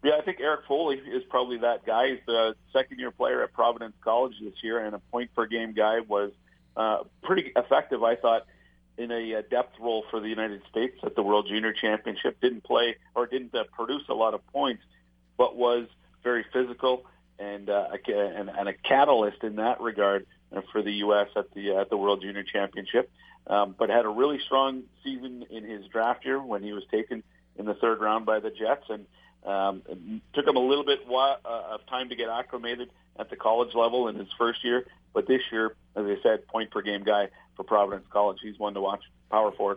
Yeah, I think Eric Foley is probably that guy. He's the second-year player at Providence College this year, and a point-per-game guy. Was pretty effective, I thought, in a depth role for the United States at the World Junior Championship. Didn't play or didn't produce a lot of points, but was very physical and a catalyst in that regard for the U.S. at the World Junior Championship. But had a really strong season in his draft year when he was taken in the third round by the Jets, and took him a little bit of time to get acclimated at the college level in his first year. But this year, as I said, point-per-game guy for Providence College. He's one to watch. Power forward.